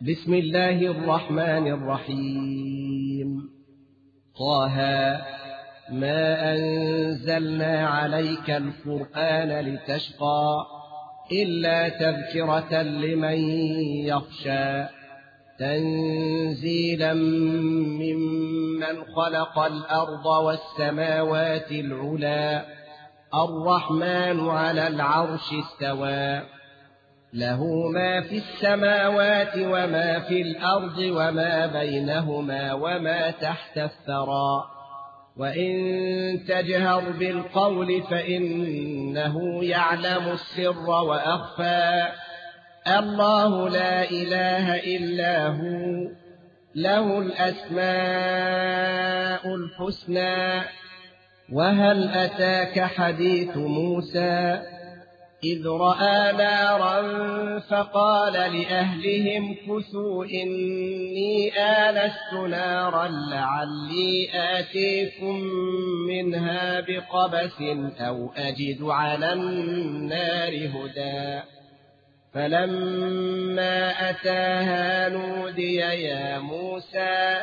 بسم الله الرحمن الرحيم. طه ما أنزلنا عليك القرآن لتشقى إلا تذكرة لمن يخشى تنزيلا ممن خلق الأرض والسماوات العلى الرحمن على العرش استوى له ما في السماوات وما في الأرض وما بينهما وما تحت الثرى وإن تجهر بالقول فإنه يعلم السر وأخفى الله لا إله إلا هو له الأسماء الحسنى. وهل أتاك حديث موسى إذ رأى نارا فقال لأهلهم كثوا إني آنست نارا لعلي آتيكم منها بقبس أو أجد على النار هدى فلما أتاها نودي يا موسى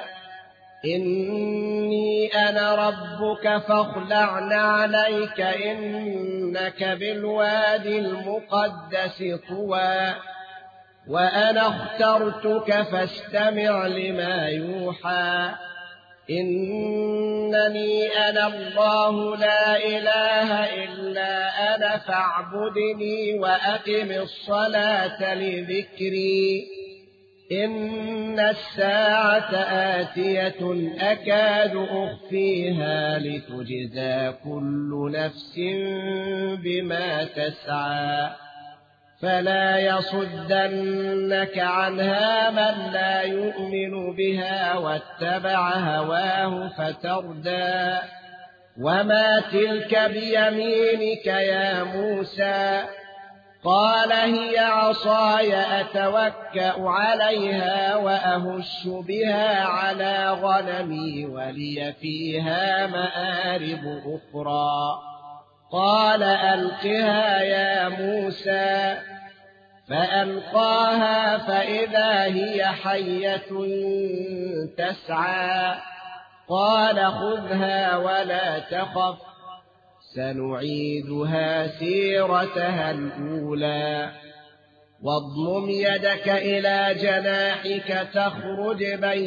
إني أنا ربك فاخلع عليك إنك بالوادي المقدس طوى وأنا اخترتك فاستمع لما يوحى إنني أنا الله لا إله إلا أنا فاعبدني وأقم الصلاة لذكري إن الساعة آتية أكاد أخفيها لتجزى كل نفس بما تسعى فلا يصدنك عنها من لا يؤمن بها واتبع هواه فتردى وما تلك بيمينك يا موسى قال هي عصاي أتوكأ عليها وأهش بها على غنمي ولي فيها مآرب أخرى قال ألقها يا موسى فألقاها فإذا هي حية تسعى قال خذها ولا تخف سنعيدها سيرتها الأولى واضمم يدك إلى جناحك تخرج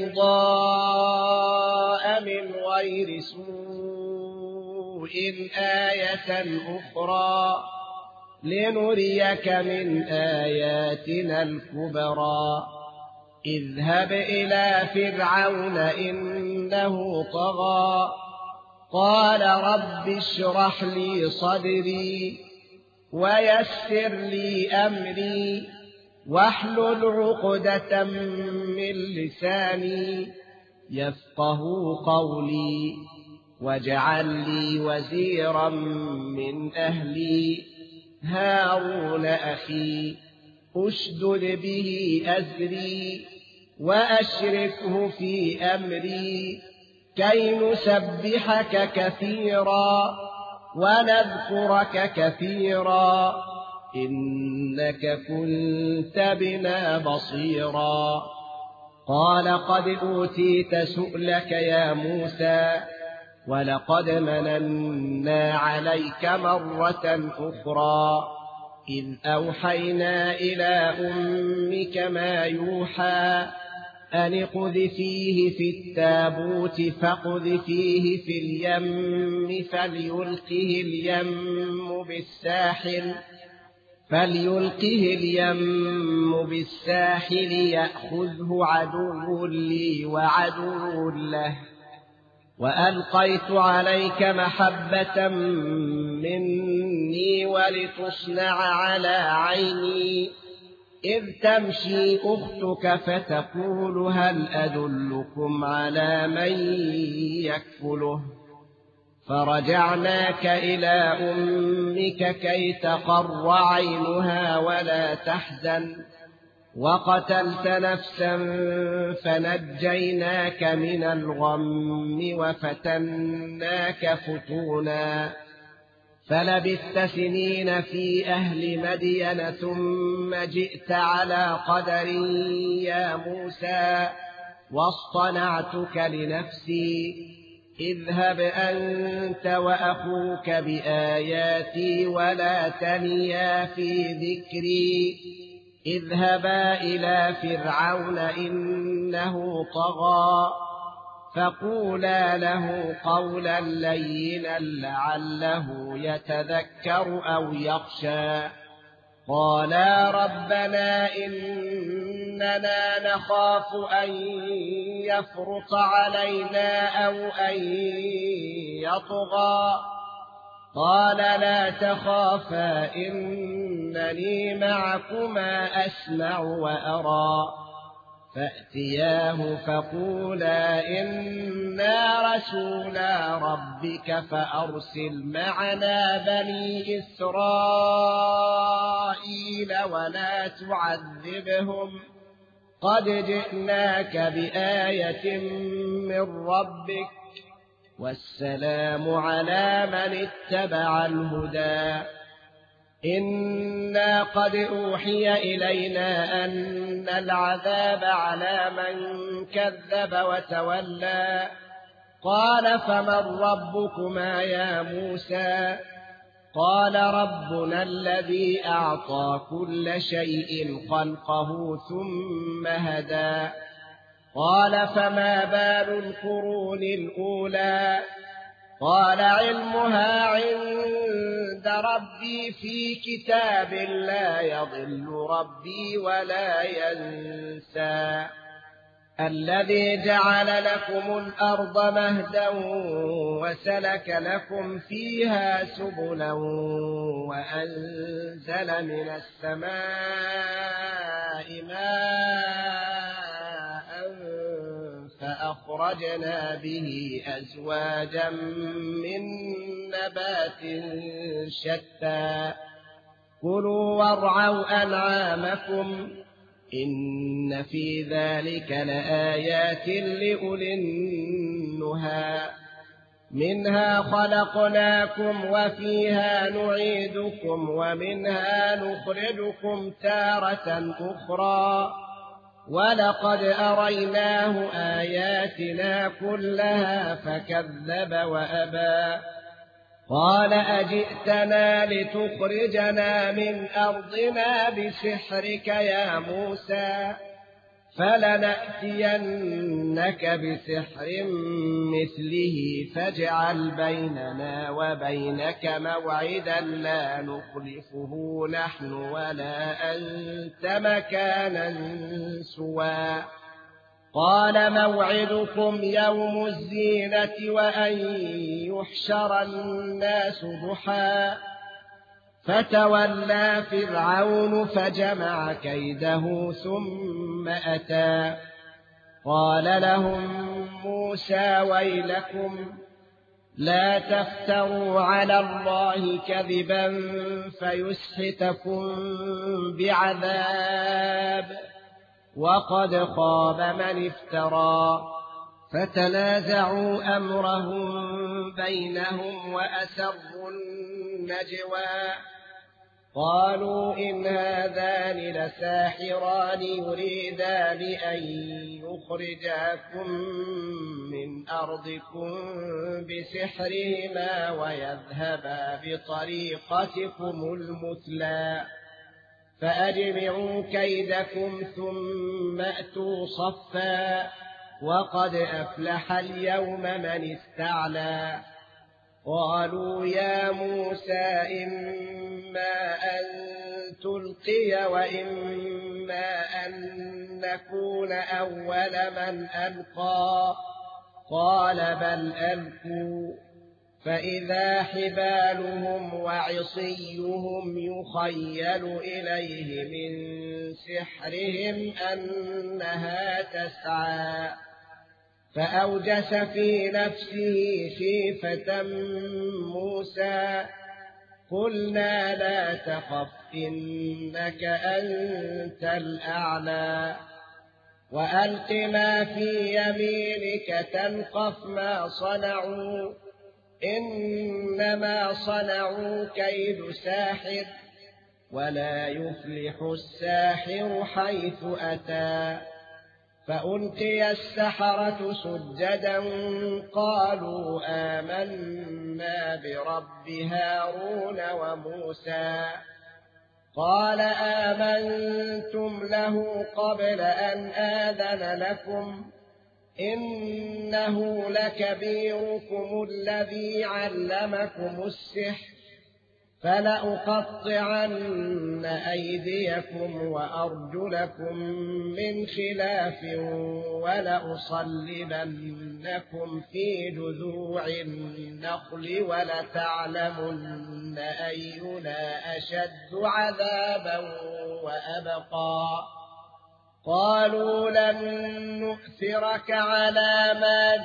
بيضاء من غير سوء آية أخرى لنريك من آياتنا الكبرى اذهب إلى فرعون إنه طغى قال رب اشرح لي صدري ويسر لي أمري واحلل عقدة من لساني يفقه قولي واجعل لي وزيرا من أهلي هارون أخي أشدد به أزري وأشركه في أمري كي نسبحك كثيرا ونذكرك كثيرا إنك كنت بنا بصيرا قال قد أوتيت سؤلك يا موسى ولقد مننا عليك مرة أخرى إذ أوحينا إلى أمك ما يوحى أن اقذفيه في التابوت فاقذفيه في اليم فليلقه اليم بالساحل يأخذه عدو لي وعدو له وألقيت عليك محبة مني ولتصنع على عيني إذ تمشي أختك فتقول هل أدلكم على من يكفله فرجعناك إلى أمك كي تقر عينها ولا تحزن وقتلت نفسا فنجيناك من الغم وفتناك فتونا فلبثت سنين في أهل مدين ثم جئت على قدر يا موسى واصطنعتك لنفسي اذهب أنت وأخوك بآياتي ولا تنيا في ذكري اذهبا إلى فرعون إنه طغى فقولا له قولا لينا لعله يتذكر أو يخشى قالا ربنا إننا نخاف أن يفرط علينا أو أن يطغى قال لا تخافا إنني معكما أسمع وأرى فأتياه فقولا إنا رسولا ربك فأرسل معنا بني إسرائيل ولا تعذبهم قد جئناك بآية من ربك والسلام على من اتبع الهدى إنا قد أوحي إلينا أن العذاب على من كذب وتولى قال فمن ربكما يا موسى قال ربنا الذي أعطى كل شيء خلقه ثم هدى قال فما بال القرون الأولى قال علمها عند ربي في كتاب لا يضل ربي ولا ينسى الذي جعل لكم الأرض مهدا وسلك لكم فيها سبلا وأنزل من السماء ماء فأخرجنا به أزواجا من نبات شتى كلوا وارعوا أنعامكم إن في ذلك لآيات لأولي النهى منها خلقناكم وفيها نعيدكم ومنها نخرجكم تارة أخرى ولقد أريناه آياتنا كلها فكذب وأبى قال أجئتنا لتخرجنا من أرضنا بسحرك يا موسى فلنأتينك بسحر مثله فاجعل بيننا وبينك موعدا لا نخلفه نحن ولا أنت مكانا سوى قال موعدكم يوم الزينة وأن يحشر الناس ضحى فتولى فرعون فجمع كيده ثم أتى قال لهم موسى ويلكم لا تفتروا على الله كذبا فيسحتكم بعذاب وقد خاب من افترى فتنازعوا أمرهم بينهم وأسروا النجوى قالوا إن هذان لساحران يريدان أن يخرجاكم من أرضكم بسحرهما ويذهبا بطريقتكم المثلى فأجمعوا كيدكم ثم أتوا صفا وقد أفلح اليوم من استعلى قالوا يا موسى إما أن تلقي وإما أن نكون أول من ألقى قال بل ألقوا فإذا حبالهم وعصيهم يخيل إليه من سحرهم أنها تسعى فأوجس في نفسه خيفة موسى قلنا لا تخف إنك أنت الأعلى وألق ما في يمينك تلقف ما صنعوا إنما صنعوا كيد ساحر ولا يفلح الساحر حيث أتى. فألقي السحرة سجدا قالوا آمنا برب هارون وموسى. قال آمنتم له قبل أن آذن لكم إنه لكبيركم الذي علمكم السحر فلأقطعن أيديكم وأرجلكم من خلاف ولأصلبنكم في جذوع النخل ولتعلمن أينا أشد عذابا وأبقى. قالوا لن نؤثرك على ما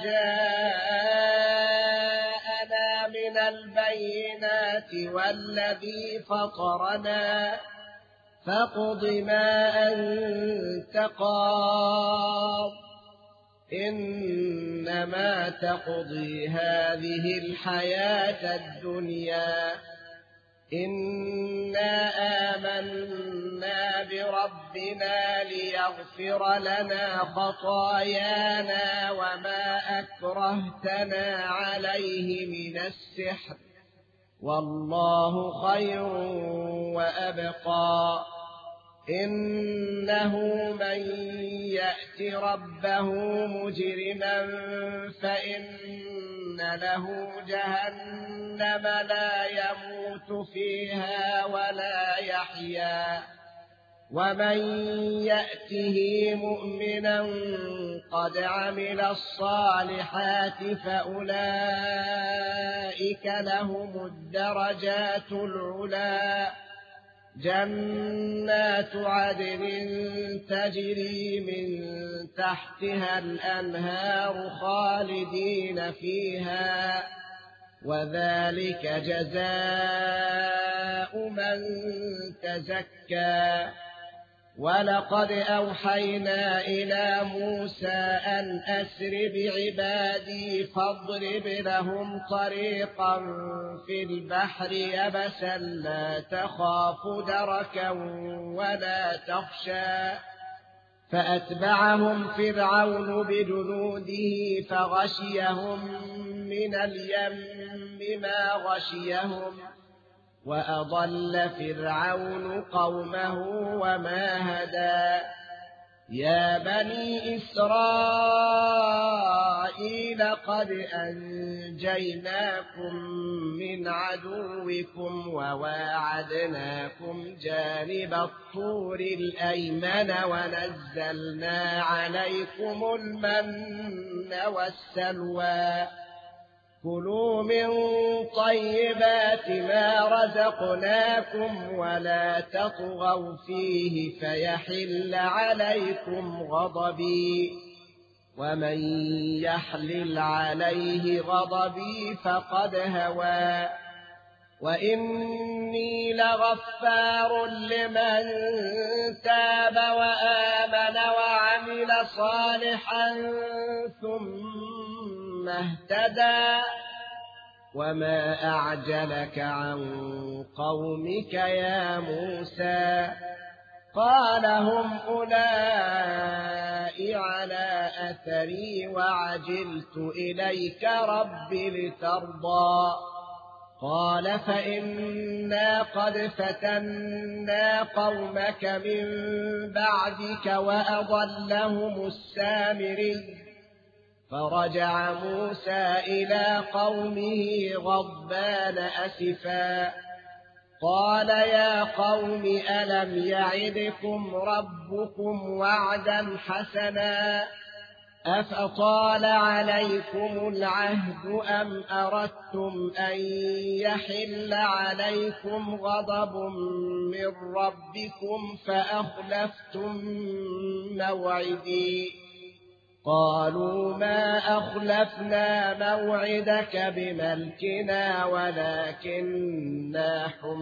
جاءنا من البينات والذي فطرنا فاقض ما أنت قاض إنما تقضي هذه الحياة الدنيا. إنا آمنا بربنا ليغفر لنا خطايانا وما أكرهتنا عليه من السحر والله خير وأبقى. إنه من يأت ربه مجرما فإن له جهنم لا يموت فيها ولا يحيا ومن يأته مؤمنا قد عمل الصالحات فأولئك لهم الدرجات العلى جنات عدن تجري من تحتها الأنهار خالدين فيها وذلك جزاء من تزكى. ولقد أوحينا إلى موسى أن أسر بعبادي فاضرب لهم طريقا في البحر يبسا لا تخاف دركا ولا تخشى. فأتبعهم فرعون بجنوده فغشيهم من اليم ما غشيهم وأضل فرعون قومه وما هدى. يا بني إسرائيل قد أنجيناكم من عدوكم وواعدناكم جانب الطور الأيمن ونزلنا عليكم المن والسلوى. كلوا من طيبات ما رزقناكم ولا تطغوا فيه فيحل عليكم غضبي ومن يحلل عليه غضبي فقد هوى. وإني لغفار لمن تاب وآمن وعمل صالحا ثم اهتدى. وما أعجلك عن قومك يا موسى؟ قال هم أولئك على أثري وعجلت إليك رب لترضى. قال فإنا قد فتنا قومك من بعدك وأضلهم السامري. فرجع موسى إلى قومه غضبان أسفا قال يا قوم ألم يعدكم ربكم وعدا حسنا أفطال عليكم العهد أم أردتم أن يحل عليكم غضب من ربكم فأخلفتم موعدي. قالوا ما أخلفنا موعدك بملكنا ولكننا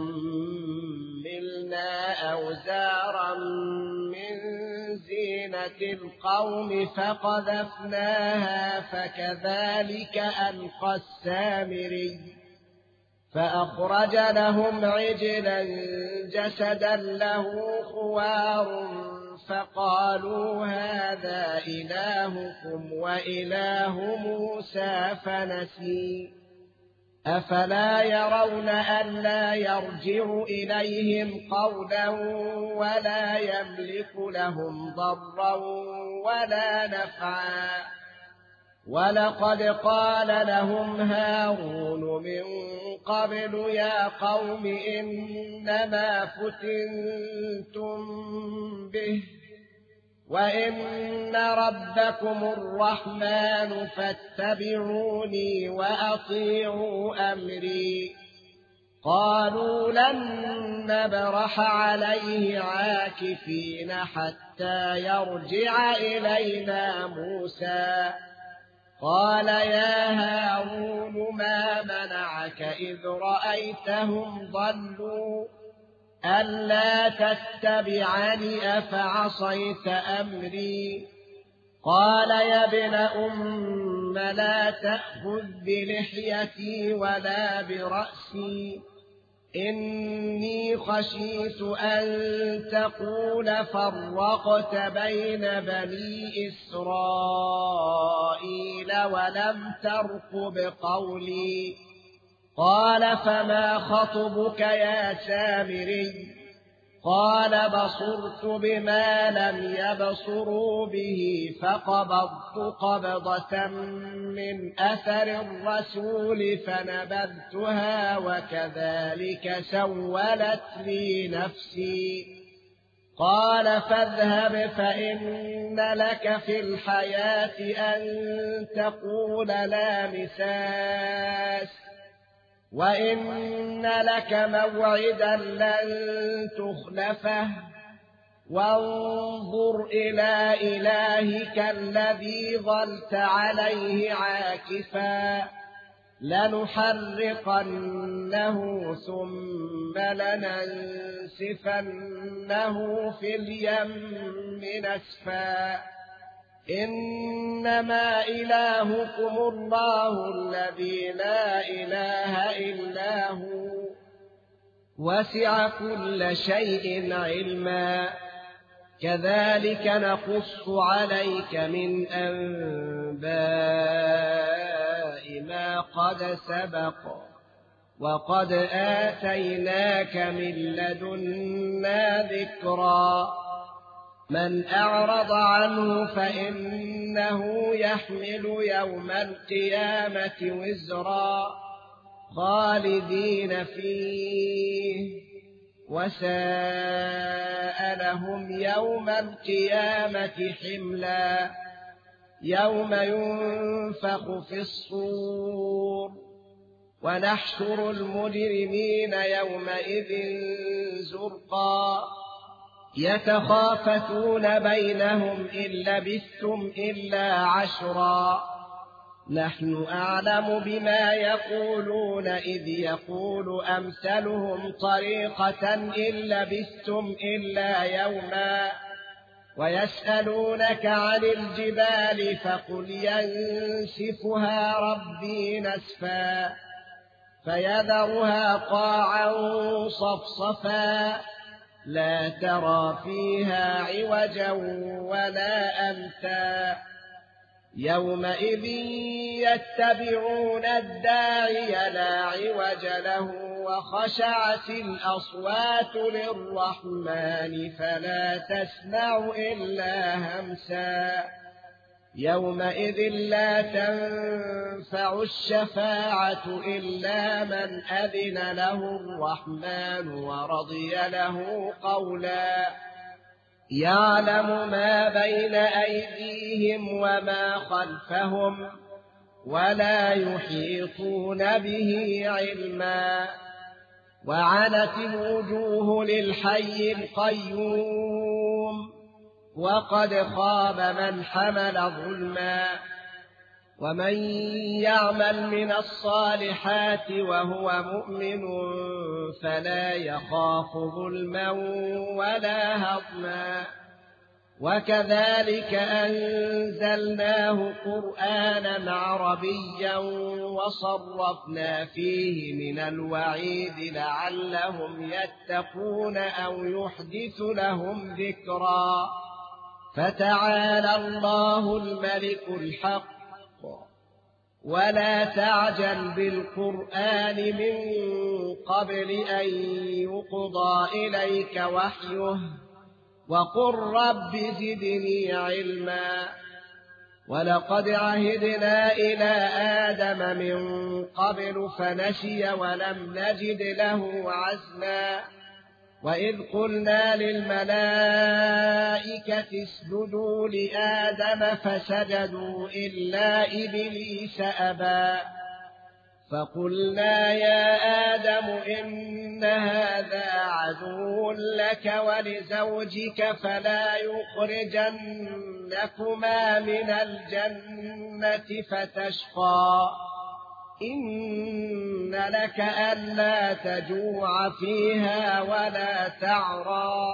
حملنا أوزارا من زينة القوم فقذفناها فكذلك ألقى السامري فأخرج لهم عجلا جسدا له خوار فقالوا هذا إلهكم وإله موسى فنسي أفلا يرون ألا يرجع إليهم قولا ولا يملك لهم ضرا ولا نفعا ولقد قال لهم هارون من قبل يا قوم إنما فتنتم به وإن ربكم الرحمن فاتبعوني وأطيعوا أمري قالوا لن نبرح عليه عاكفين حتى يرجع إلينا موسى قال يا هارون ما منعك إذ رأيتهم ضلوا ألا تتبعني أفعصيت أمري قال يا ابن أم لا تأخذ بلحيتي ولا برأسي إني خشيت أن تقول فرقت بين بني إسرائيل ولم ترقب قولي قال فما خطبك يا سامري قال بصرت بما لم يبصروا به فقبضت قبضة من أثر الرسول فنبذتها وكذلك سولت لي نفسي قال فاذهب فإن لك في الحياة أن تقول لا مساس وإن لك موعدا لن تخلفه وانظر إلى إلهك الذي ظلت عليه عاكفا لنحرقنه ثم لننسفنه في اليم نسفا إنما إلهكم الله الذي لا إله إلا هو وسع كل شيء علما كذلك نقص عليك من أنباء ما قد سبق وقد آتيناك من لدنا ذكرا من أعرض عنه فإنه يحمل يوم القيامة وزرا خالدين فيه وساء لهم يوم القيامة حملا يوم ينفخ في الصور ونحشر المجرمين يومئذ زرقا يتخافتون بينهم إن لبثتم إلا عشرا نحن أعلم بما يقولون إذ يقول أمثلهم طريقة إن لبثتم إلا يوما ويسألونك عن الجبال فقل ينسفها ربي نسفا فيذرها قاعا صفصفا لا ترى فيها عوجا ولا أمتا يومئذ يتبعون الداعي لا عوج له وخشعت الأصوات للرحمن فلا تسمع إلا همسا يومئذ لا تنفع الشفاعة إلا من أذن له الرحمن ورضي له قولا يعلم ما بين أيديهم وما خلفهم ولا يحيطون به علما وعنت الوجوه للحي القيوم وقد خاب من حمل ظلما. ومن يعمل من الصالحات وهو مؤمن فلا يخاف ظلما ولا هضما. وكذلك أنزلناه قرآنا عربيا وصرفنا فيه من الوعيد لعلهم يتقون أو يحدث لهم ذكرا. فتعالى الله الملك الحق ولا تعجل بالقرآن من قبل أن يقضى إليك وحيه وقل رب زدني علما. ولقد عهدنا إلى آدم من قبل فنسي ولم نجد له عزما. وإذ قلنا للملائكة اسجدوا لآدم فسجدوا إلا إبليس أبى. فقلنا يا آدم إن هذا عدو لك ولزوجك فلا يخرجنكما من الجنة فتشقى. إن لك ألا تجوع فيها ولا تعرى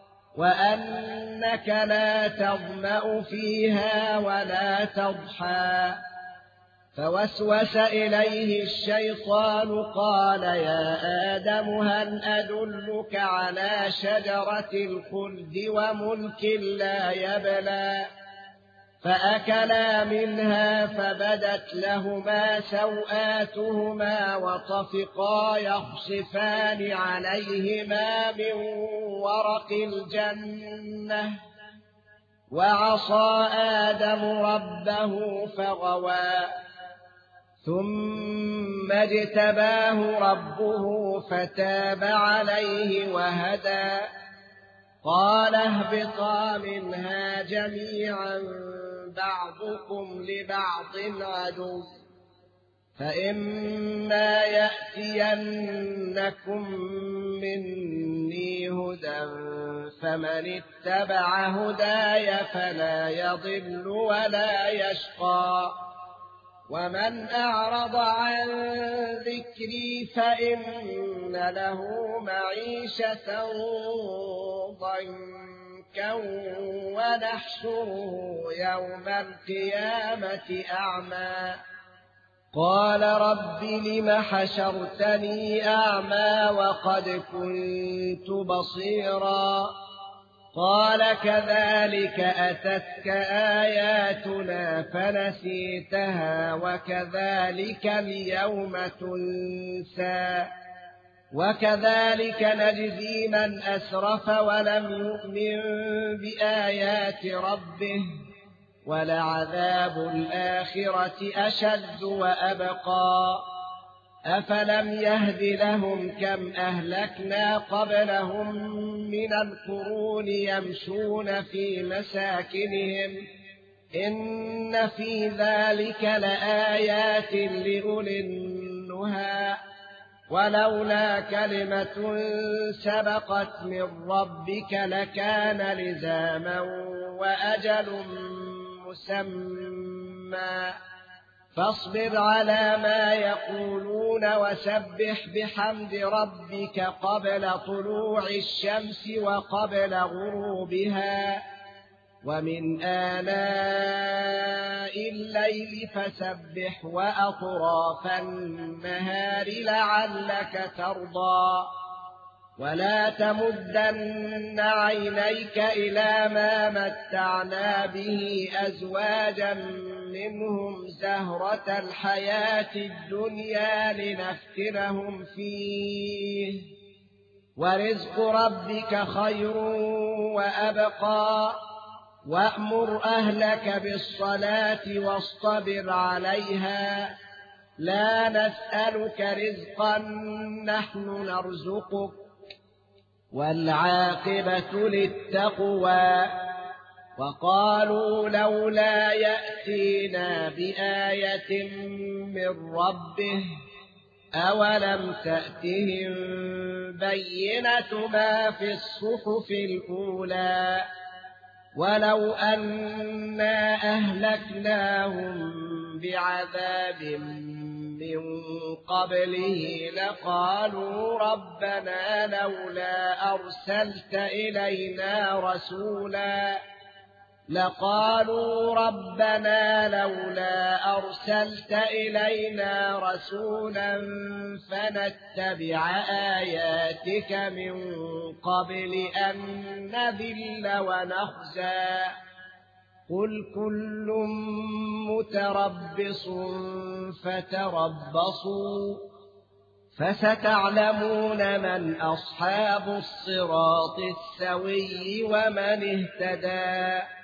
وأنك لا تظمأ فيها ولا تضحى. فوسوس إليه الشيطان قال يا آدم هل أدلك على شجرة الخلد وملك لا يبلى. فأكلا منها فبدت لهما سوآتهما وطفقا يخصفان عليهما من ورق الجنة. وعصى آدم ربه فغوى. ثم اجتباه ربه فتاب عليه وهدى. قال اهبطا منها جميعا بعضكم لبعض عدو. فإما يأتينكم مني هدى فمن اتبع هداي فلا يضل ولا يشقى. ومن أعرض عن ذكري فإن له معيشة ضنكا ونحشره يوم القيامة أعمى. قال رب لم حشرتني أعمى وقد كنت بصيرا. قال كذلك أتتك آياتنا فنسيتها وكذلك اليوم تنسى. وكذلك نجزي من أسرف ولم يؤمن بآيات ربه ولعذاب الآخرة أشد وأبقى. أفلم يهد لهم كم أهلكنا قبلهم من القرون يمشون في مساكنهم إن في ذلك لآيات لأولي النهى. ولولا كلمة سبقت من ربك لكان لزاما وأجل مسمى. فاصبر على ما يقولون وسبح بحمد ربك قبل طلوع الشمس وقبل غروبها ومن آناء الليل فسبح وأطراف النهار لعلك ترضى. ولا تمدن عينيك إلى ما متعنا به أزواجا منهم زهرة الحياة الدنيا لنفتنهم فيه ورزق ربك خير وأبقى. وأمر أهلك بالصلاة واصطبر عليها لا نسألك رزقا نحن نرزقك والعاقبة للتقوى. وقالوا لولا يأتينا بآية من ربه أولم تأتهم بينة ما في الصحف الأولى. ولو أنا أهلكناهم بعذاب من قبله لقالوا ربنا لولا أرسلت إلينا رسولا فنتبع آياتك من قبل أن نذل ونخزى قل كل متربص فتربصوا فستعلمون من أصحاب الصراط السوي ومن اهتدى